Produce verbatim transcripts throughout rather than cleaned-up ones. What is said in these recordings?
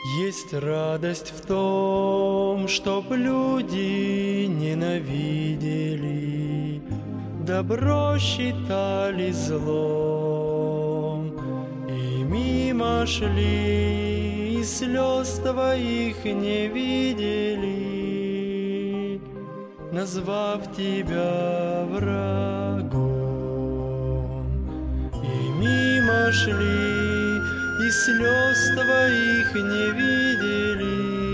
Есть радость в том, чтоб люди ненавидели, добро считали злом, и мимо шли, и слез твоих не видели, назвав тебя врагом. И мимо шли, и слез твоих не видели,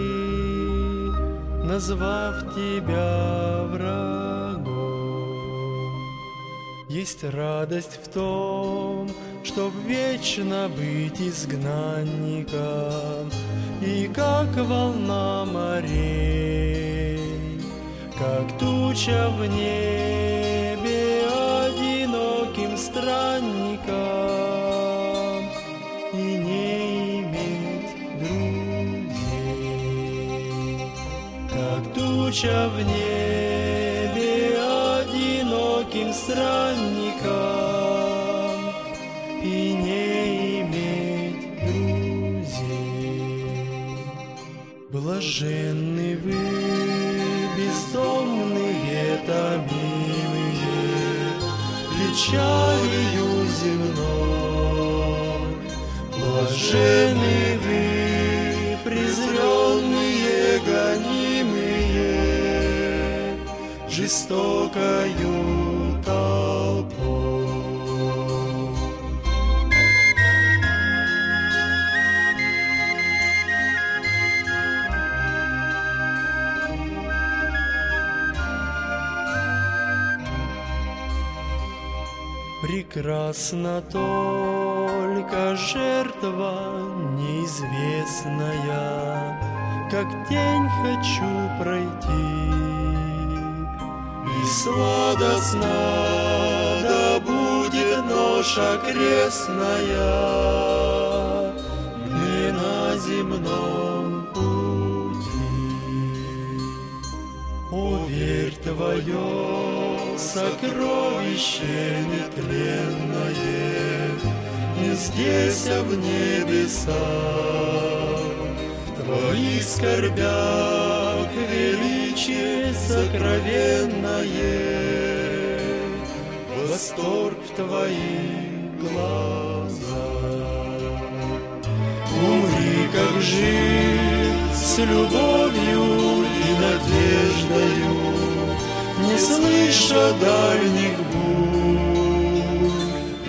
назвав тебя врагом. Есть радость в том, чтоб вечно быть изгнанником, и как волна морей, как туча в небе одиноким странником, и не иметь друзей. Как туча в небе одиноким странником, и не иметь друзей. Блаженны вы, бездомные, томимые печалью земной. Блаженны вы, презренные, гонимые жестокою толпой. Прекрасна только жертва неизвестная, как тень хочу пройти, и сладостна да будет ноша крестная мне на земном пути. О, верь, твое сокровище нетленное не здесь, а в небесах. В твоих скорбях величие сокровенное, восторг в твоих глазах. Умри, как жив, с любовью и надеждою, не слыша дальних бурь, и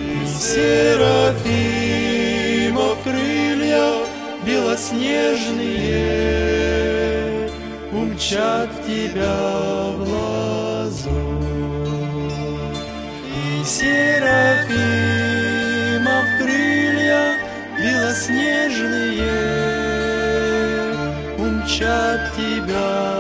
серафимов крылья белоснежные умчат тебя в лазурь. И серафимов крылья белоснежные умчат тебя